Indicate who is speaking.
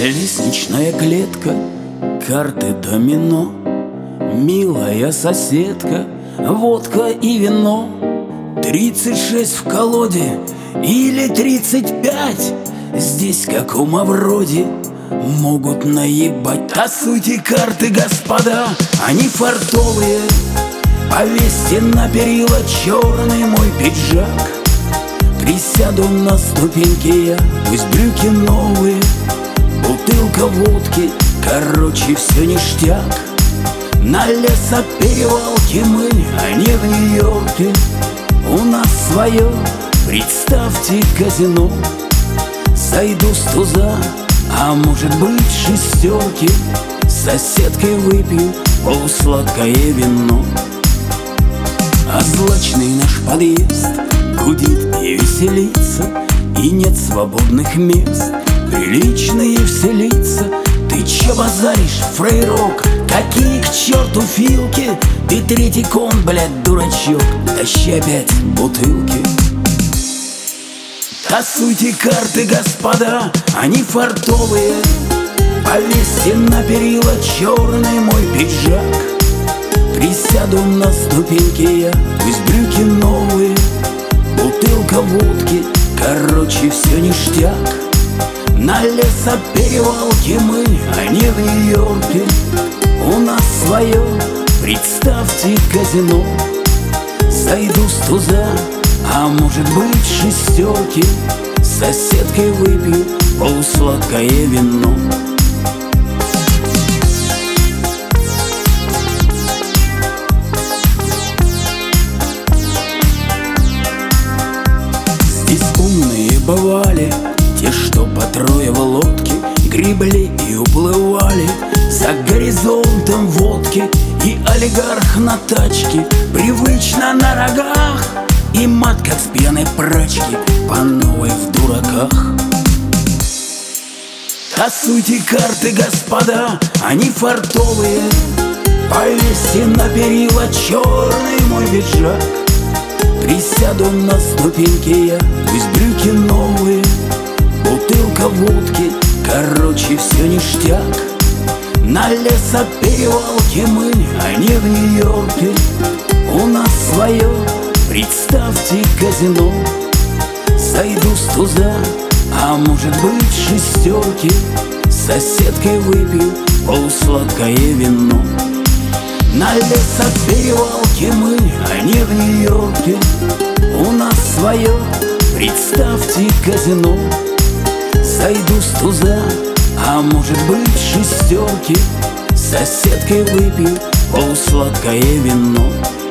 Speaker 1: Лестничная клетка, карты домино, милая соседка, водка и вино. 36 в колоде или 35, здесь как у Мавроди могут наебать. Тасуйте карты, господа, они фартовые. Повесьте на перила черный мой пиджак. Присяду на ступеньки я, пусть брюки новые, бутылка водки, короче, все ништяк. На лесоперевалке мы, а не в Нью-Йорке. У нас свое, представьте, казино. Сойду с туза, а может быть шестерки. С соседкой выпью полусладкое вино. А злачный наш подъезд гудит и веселится, и нет свободных мест, приличные все лица. Ты че базаришь, фрейрок? Какие к черту филки? Ты третий кон, блядь, дурачок, тащи опять бутылки. Тасуйте карты, господа, они фартовые. Повесьте на перила черный мой пиджак. Присяду на ступеньки я, пусть брюки новые, бутылка водки, короче, все ништяк. На лесоперевалке мы, а не в Нью-Йорке. У нас свое, представьте, казино. Сойду с туза, а может быть шестерки. С соседкой выпью полусладкое вино. Здесь умные бывали те, что по трое в лодке гребли и уплывали за горизонтом водки. И олигарх на тачке, привычно на рогах, и мат, как в пьяной прачке, по новой в дураках. Тасуйте карты, господа, они фартовые. Повесьте на перила черный мой пиджак. Присяду на ступеньки я, пусть брюки новые, бутылка водки, короче, все ништяк. На лесоперевалке мы, а не в Нью-Йорке. У нас свое, представьте, казино. Сойду с туза, а может быть шестерки. С соседкой выпью полусладкое вино. На лесоперевалке мы, а не в Нью-Йорке. У нас свое, представьте, казино. Сойду с туза, а может быть шестерки. С соседкой выпью полусладкое вино.